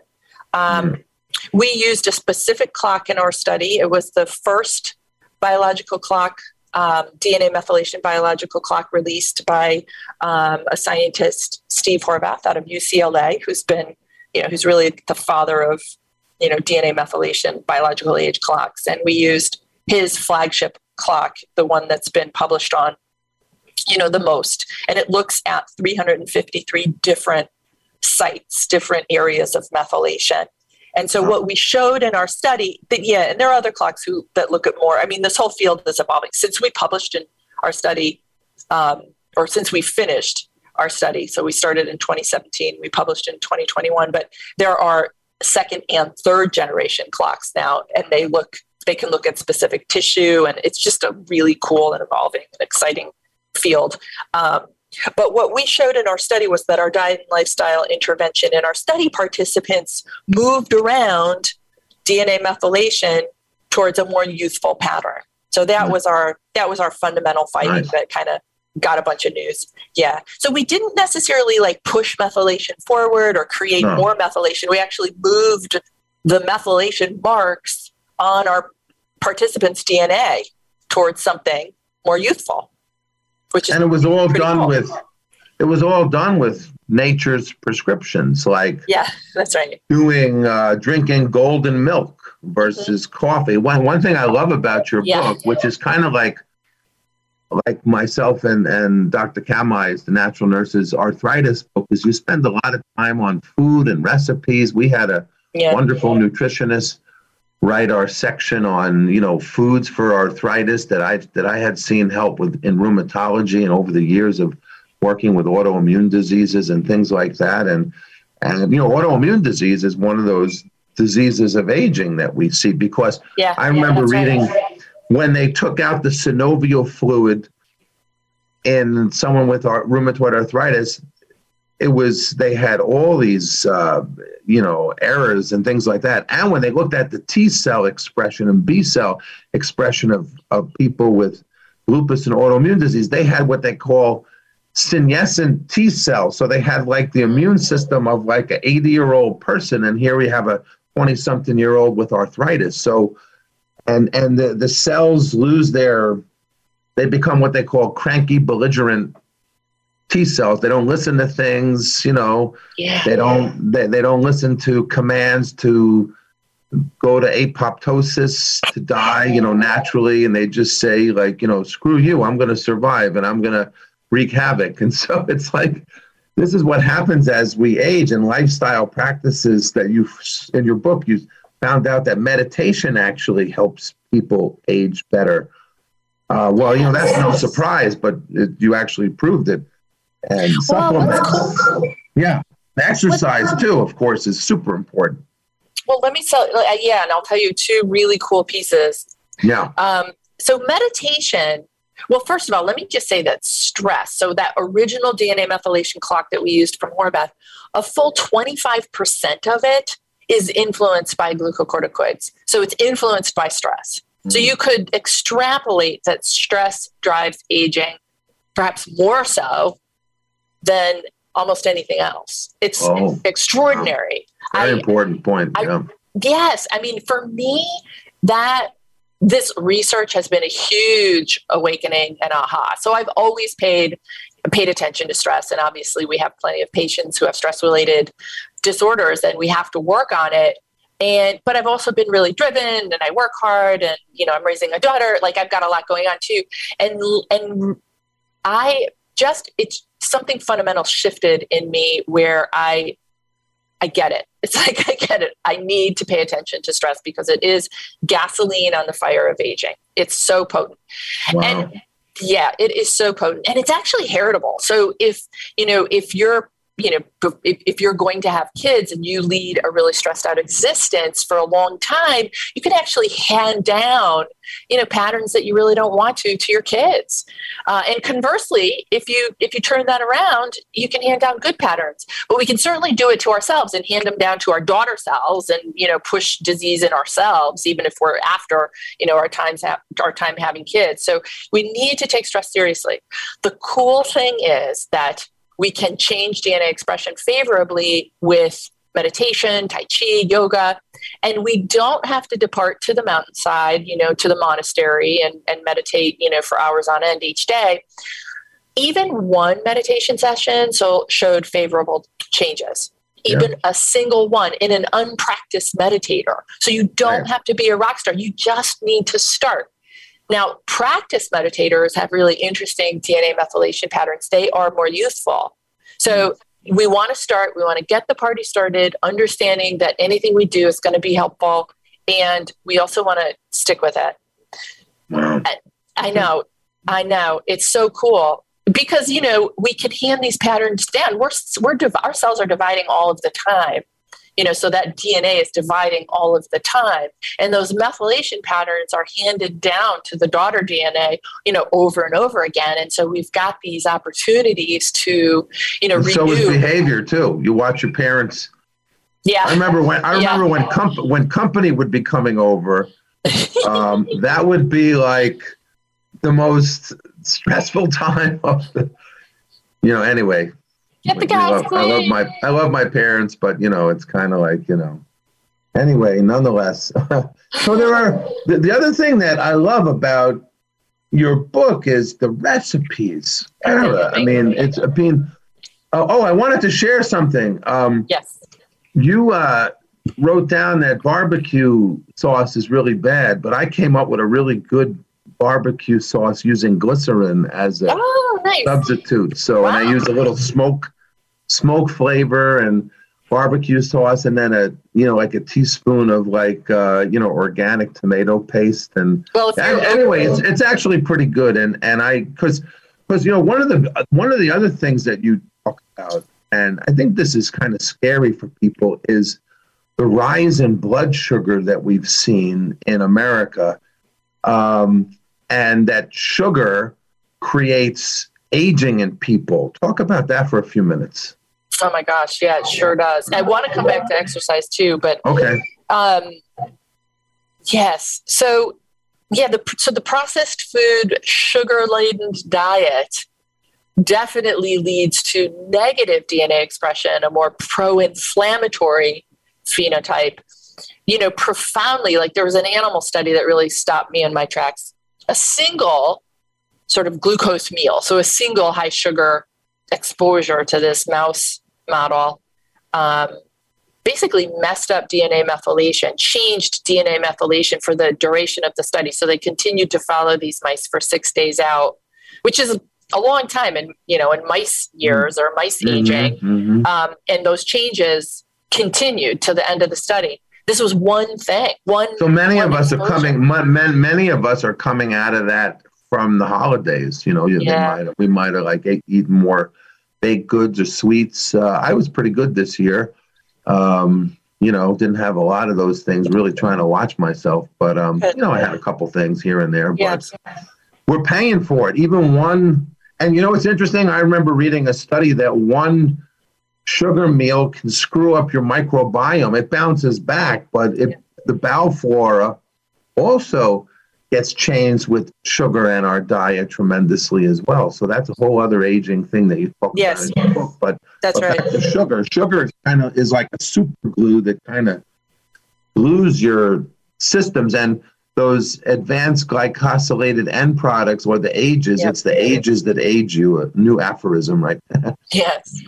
We used a specific clock in our study. It was the first biological clock, DNA methylation biological clock, released by a scientist, Steve Horvath, out of UCLA, who's been, who's really the father of, DNA methylation biological age clocks. And we used his flagship clock, the one that's been published on, the most. And it looks at 353 different sites, different areas of methylation. And so what we showed in our study, and there are other clocks that look at more. I mean, this whole field is evolving. Since we published in our study, or since we finished our study, so we started in 2017, we published in 2021, but there are second and third generation clocks now, and they can look at specific tissue, and it's just a really cool and evolving and exciting field. But what we showed in our study was that our diet and lifestyle intervention in our study participants moved around DNA methylation towards a more youthful pattern. So that was our fundamental finding that kind of got a bunch of news. Yeah. So we didn't necessarily push methylation forward or create more methylation. We actually moved the methylation marks on our participants' DNA towards something more youthful. And it was all done with nature's prescriptions, that's right. Drinking golden milk versus coffee. One thing I love about your book, which is kind of like myself and Dr. Kamai's, the Natural Nurse's arthritis book, is you spend a lot of time on food and recipes. We had a wonderful nutritionist write our section on, foods for arthritis that I had seen help with in rheumatology and over the years of working with autoimmune diseases and things like that. And autoimmune disease is one of those diseases of aging that we see, because I remember reading when they took out the synovial fluid in someone with rheumatoid arthritis, they had all these, errors and things like that. And when they looked at the T cell expression and B cell expression of people with lupus and autoimmune disease, they had what they call senescent T cells. So they had the immune system of an 80-year-old person. And here we have a 20-something-year-old with arthritis. So, and the cells they become what they call cranky, belligerent T cells. They don't listen to things, they don't listen to commands to go to apoptosis, to die, naturally. And they just say screw you, I'm going to survive and I'm going to wreak havoc. And so it's this is what happens as we age, and lifestyle practices that in your book, you found out that meditation actually helps people age better. That's no surprise, but you actually proved it. And supplements. Cool. Yeah. Exercise too, of course, is super important. Well, let me tell and I'll tell you two really cool pieces. Yeah. So meditation, well, first of all, let me just say that stress. So that original DNA methylation clock that we used from Horvath, a full 25% of it is influenced by glucocorticoids. So it's influenced by stress. Mm-hmm. So you could extrapolate that stress drives aging, perhaps more so than almost anything else. It's extraordinary. Very important point. Yes. I mean, for me, this research has been a huge awakening and aha. So I've always paid attention to stress. And obviously we have plenty of patients who have stress-related disorders and we have to work on it. But I've also been really driven and I work hard and, I'm raising a daughter. I've got a lot going on too. And it's something fundamental shifted in me where I get it. It's I get it. I need to pay attention to stress because it is gasoline on the fire of aging. It's so potent. Wow. Yeah, it is so potent, and it's actually heritable. So if you're if you're going to have kids and you lead a really stressed out existence for a long time, you can actually hand down, patterns that you really don't want to your kids. And conversely, if you turn that around, you can hand down good patterns. But we can certainly do it to ourselves and hand them down to our daughter selves, and push disease in ourselves, even if we're after our time having kids. So we need to take stress seriously. The cool thing is that we can change DNA expression favorably with meditation, Tai Chi, yoga, and we don't have to depart to the mountainside, to the monastery and meditate, for hours on end each day. Even one meditation session showed favorable changes. Even a single one in an unpracticed meditator. So you don't have to be a rock star. You just need to start. Now, practice meditators have really interesting DNA methylation patterns. They are more useful. So we want to start, we want to get the party started, understanding that anything we do is going to be helpful. And we also want to stick with it. Wow. I know. It's so cool because, we can hand these patterns down. Our cells are dividing all of the time. So that DNA is dividing all of the time. And those methylation patterns are handed down to the daughter DNA, over and over again. And so we've got these opportunities to, renew. So is behavior too. You watch your parents. Yeah. I remember when company would be coming over, that would be like the most stressful time of the, anyway. Get the guys, I love my parents, but it's kind of like, anyway, nonetheless. So there are the other thing that I love about your book is the recipes. I wanted to share something. Yes. You wrote down that barbecue sauce is really bad, but I came up with a really good barbecue sauce using glycerin as a substitute. So, and I use a little smoke flavor and barbecue sauce, and then like a teaspoon of organic tomato paste. And anyway, it's actually pretty good. And because one of the other things that you talk about, and I think this is kind of scary for people, is the rise in blood sugar that we've seen in America. And that sugar creates aging in people. Talk about that for a few minutes. Oh my gosh, yeah, it sure does. I want to come back to exercise too, but okay. Yes. So the processed food, sugar-laden diet definitely leads to negative DNA expression, a more pro-inflammatory phenotype. Profoundly, like there was an animal study that really stopped me in my tracks. A single sort of glucose meal, so a single high sugar exposure to this mouse model, basically messed up DNA methylation, changed DNA methylation for the duration of the study. So they continued to follow these mice for 6 days out, which is a long time in mice years or mice aging. Mm-hmm. And those changes continued to the end of the study. This was one thing. So many of us are coming. Many of us are coming out of that from the holidays. We might have eaten more baked goods or sweets. I was pretty good this year. Didn't have a lot of those things. Really trying to watch myself, but I had a couple things here and there. But we're paying for it. Even one. And it's interesting. I remember reading a study that one sugar meal can screw up your microbiome. It bounces back, but the bowel flora also gets changed with sugar and our diet tremendously as well. So that's a whole other aging thing that you talk about in your book. But that's right. Back to sugar. Sugar is like a super glue that kind of glues your systems, and those advanced glycosylated end products, or the ages, it's the ages that age you, a new aphorism, right? Yes.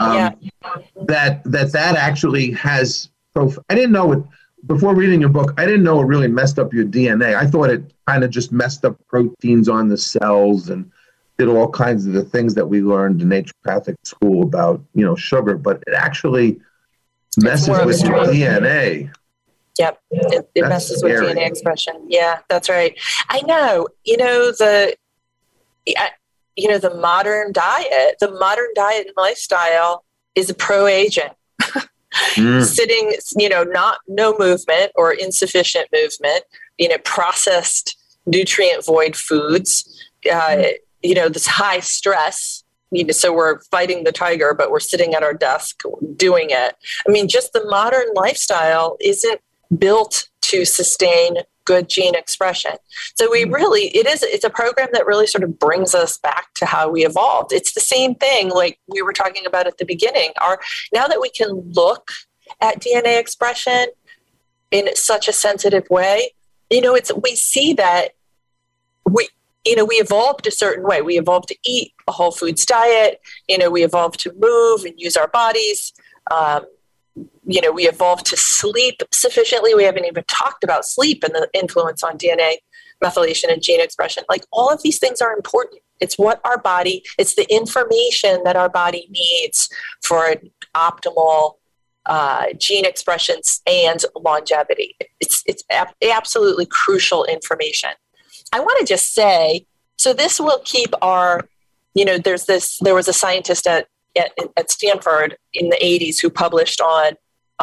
That actually has, I didn't know it, before reading your book, I didn't know it really messed up your DNA. I thought it kind of just messed up proteins on the cells and did all kinds of the things that we learned in naturopathic school about, sugar, but it actually messes with your DNA. Yep. It messes with DNA expression. Yeah, that's right. I know, the modern diet and lifestyle is pro-aging. Sitting, no movement or insufficient movement, processed nutrient void foods, this high stress, so we're fighting the tiger, but we're sitting at our desk doing it. I mean, just the modern lifestyle isn't built to sustain good gene expression. So it's a program that really sort of brings us back to how we evolved. It's the same thing like we were talking about at the beginning. Now that we can look at DNA expression in such a sensitive way, we see that we evolved a certain way. We evolved to eat a whole foods diet. We evolved to move and use our bodies. We evolved to sleep sufficiently. We haven't even talked about sleep and the influence on DNA methylation and gene expression. Like, all of these things are important. It's it's the information that our body needs for an optimal gene expressions and longevity. It's absolutely crucial information. I want to just say, so this will keep our, there was a scientist at Stanford in the 80s who published on,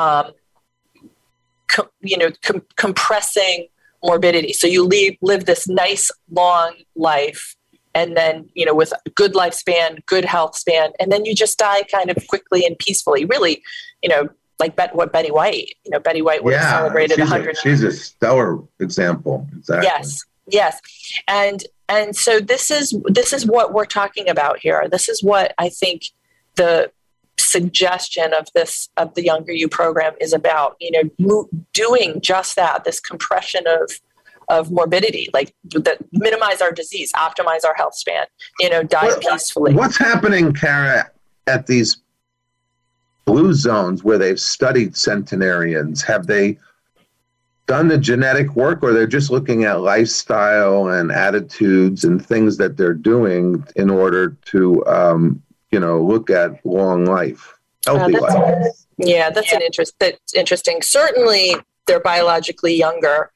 compressing morbidity. So you live this nice long life, and then, with a good lifespan, good health span, and then you just die kind of quickly and peacefully, really, like Betty White, Betty White would have celebrated 100. She's a stellar example. Exactly. Yes. And so this is what we're talking about here. This is what I think the suggestion of the Younger You program is about, doing just that, this compression of morbidity, like minimize our disease, optimize our health span, die peacefully. What's happening, Kara, at these blue zones where they've studied centenarians? Have they done the genetic work, or they're just looking at lifestyle and attitudes and things that they're doing in order to, look at long life, healthy life? Yeah, that's interesting. Certainly, they're biologically younger.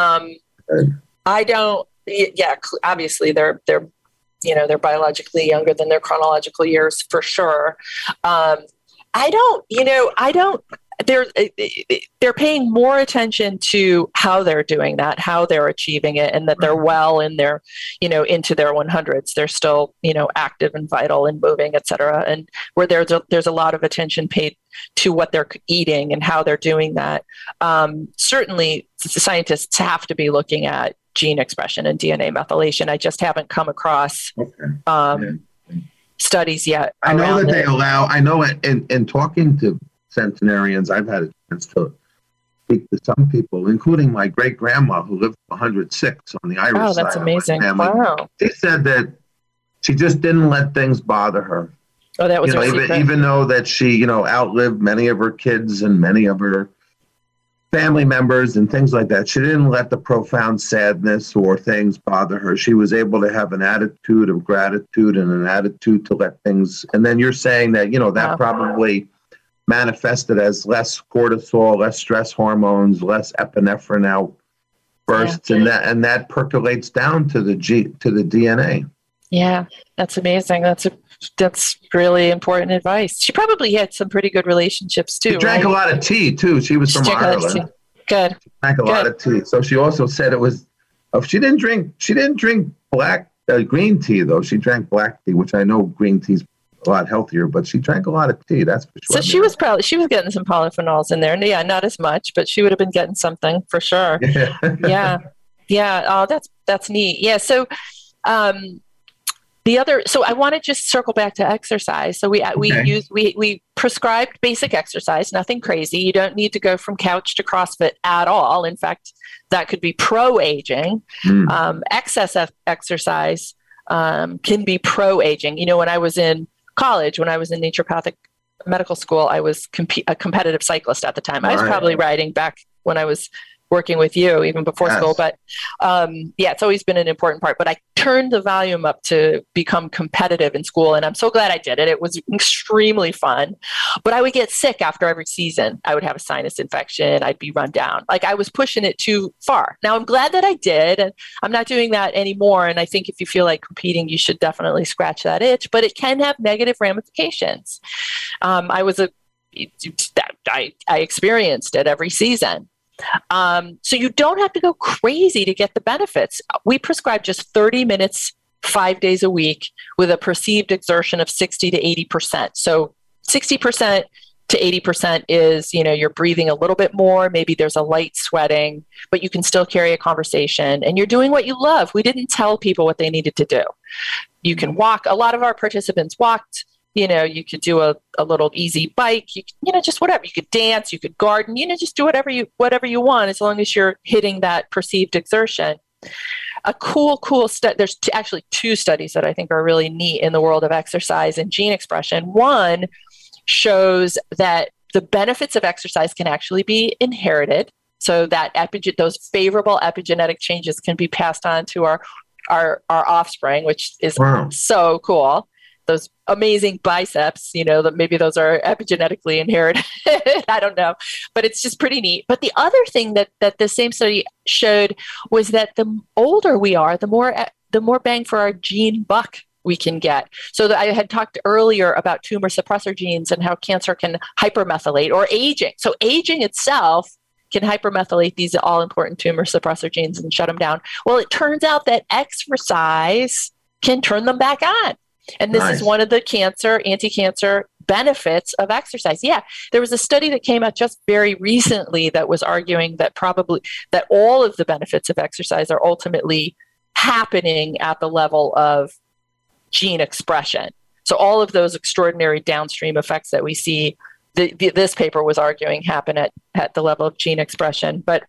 Obviously, they're biologically younger than their chronological years for sure. They're paying more attention to how they're doing that, how they're achieving it, and that they're well in their, into their 100s. They're still, active and vital and moving, et cetera. And where there's a lot of attention paid to what they're eating and how they're doing that. Certainly, the scientists have to be looking at gene expression and DNA methylation. I just haven't come across studies yet. I know that they allow. I know in talking to centenarians, I've had a chance to speak to some people, including my great grandma who lived 106 on the Irish side. Oh, that's amazing! Wow. She said that she just didn't let things bother her. Oh, that was even though that she outlived many of her kids and many of her family members and things like that. She didn't let the profound sadness or things bother her. She was able to have an attitude of gratitude and an attitude to let things. And then you're saying that that probably manifested as less cortisol, less stress hormones, less epinephrine outbursts, and that percolates down to the DNA. Yeah, that's amazing. That's really important advice. She probably had some pretty good relationships too. She drank a lot of tea too. She was from Ireland. Good. She drank a lot of tea. So she also said it was. She didn't drink green tea though. She drank black tea, which I know green tea's a lot healthier, but she drank a lot of tea, that's for sure. So she was getting some polyphenols in there, and not as much, but she would have been getting something for sure. Yeah. Oh, that's neat. Yeah. So so I want to just circle back to exercise. So we prescribed basic exercise, nothing crazy. You don't need to go from couch to CrossFit at all. In fact, that could be pro-aging. Excess exercise can be pro-aging. When I was in college, when I was in naturopathic medical school, I was a competitive cyclist at the time. I was probably riding back when I was working with you even before school. But yeah, it's always been an important part. But I turned the volume up to become competitive in school, and I'm so glad I did it. It was extremely fun. But I would get sick after every season. I would have a sinus infection. I'd be run down. Like I was pushing it too far. Now I'm glad that I did, and I'm not doing that anymore. And I think if you feel like competing, you should definitely scratch that itch. But it can have negative ramifications. I experienced it every season. So you don't have to go crazy to get the benefits. We prescribe just 30 minutes, 5 days a week with a perceived exertion of 60 to 80%. So 60% to 80% is, you're breathing a little bit more. Maybe there's a light sweating, but you can still carry a conversation and you're doing what you love. We didn't tell people what they needed to do. You can walk. A lot of our participants walked. You could do a little easy bike, just whatever. You could dance, you could garden, just do whatever you want as long as you're hitting that perceived exertion. A cool study. There's actually two studies that I think are really neat in the world of exercise and gene expression. One shows that the benefits of exercise can actually be inherited. So that those favorable epigenetic changes can be passed on to our offspring, which is so cool. Those amazing biceps, that maybe those are epigenetically inherited. I don't know, but it's just pretty neat. But the other thing that the same study showed was that the older we are, the more bang for our gene buck we can get. So I had talked earlier about tumor suppressor genes and how cancer can hypermethylate, or aging. So aging itself can hypermethylate these all important tumor suppressor genes and shut them down. Well, it turns out that exercise can turn them back on. And this is one of the anti-cancer benefits of exercise. Yeah, there was a study that came out just very recently that was arguing that that all of the benefits of exercise are ultimately happening at the level of gene expression. So all of those extraordinary downstream effects that we see, this paper was arguing happen at the level of gene expression. But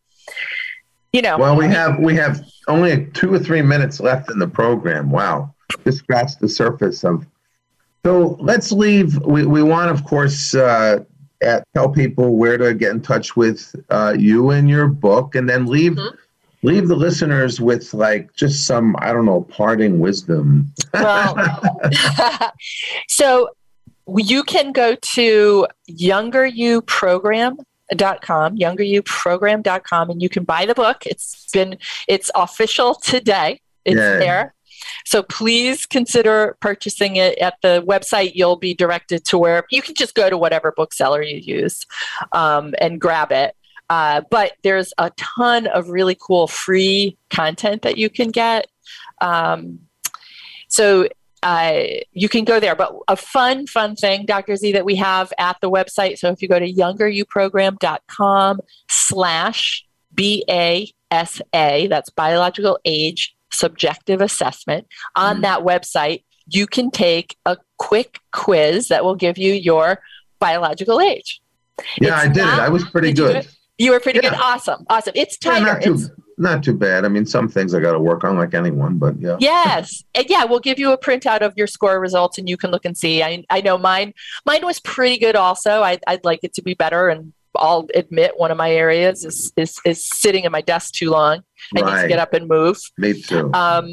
well, we have only 2 or 3 minutes left in the program. Wow. Just scratch the surface of. So let's leave. We want, of course, tell people where to get in touch with you and your book, and then leave the listeners with just some, I don't know, parting wisdom. Well, so you can go to youngeryouprogram.com, and you can buy the book. It's official today. It's there. So please consider purchasing it at the website. You'll be directed to where you can just go to whatever bookseller you use and grab it. But there's a ton of really cool free content that you can get. So you can go there. But a fun thing, Dr. Z, that we have at the website. So if you go to youngeryouprogram.com/BASA, that's biological age subjective assessment. On that website, you can take a quick quiz that will give you your biological age. Yeah, I did it. I was pretty good. You were pretty good. Awesome. It's tighter. Not too bad. I mean, some things I got to work on like anyone, but yeah. Yes. And we'll give you a printout of your score results and you can look and see. I know mine was pretty good also. I'd like it to be better, and I'll admit one of my areas is sitting at my desk too long. I need to get up and move. Me too.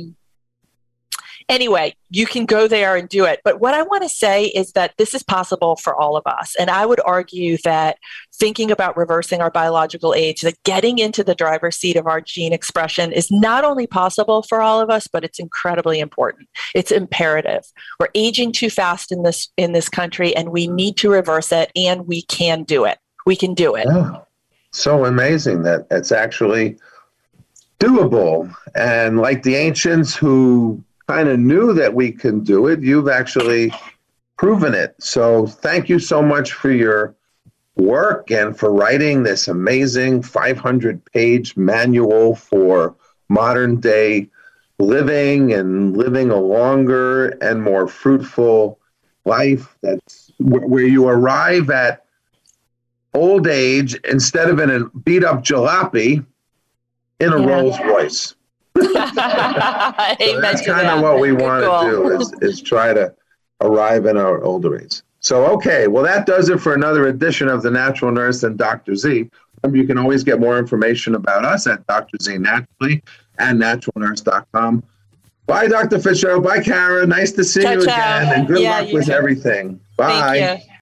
Anyway, you can go there and do it. But what I want to say is that this is possible for all of us. And I would argue that thinking about reversing our biological age, that getting into the driver's seat of our gene expression is not only possible for all of us, but it's incredibly important. It's imperative. We're aging too fast in this country, and we need to reverse it, and we can do it. We can do it. Yeah. So amazing that it's actually doable. And like the ancients who kind of knew that we can do it, you've actually proven it. So thank you so much for your work and for writing this amazing 500-page manual for modern day living and living a longer and more fruitful life. That's where you arrive at old age instead of in a beat up jalopy in a Rolls Royce. So that's kind of what we want to do is try to arrive in our older age. So, okay, well, that does it for another edition of The Natural Nurse and Dr. Z. You can always get more information about us at Dr. Z Naturally and naturalnurse.com. Bye, Dr. Fitzgerald. Bye, Kara. Nice to see you again. And good luck with everything. Bye. Thank you.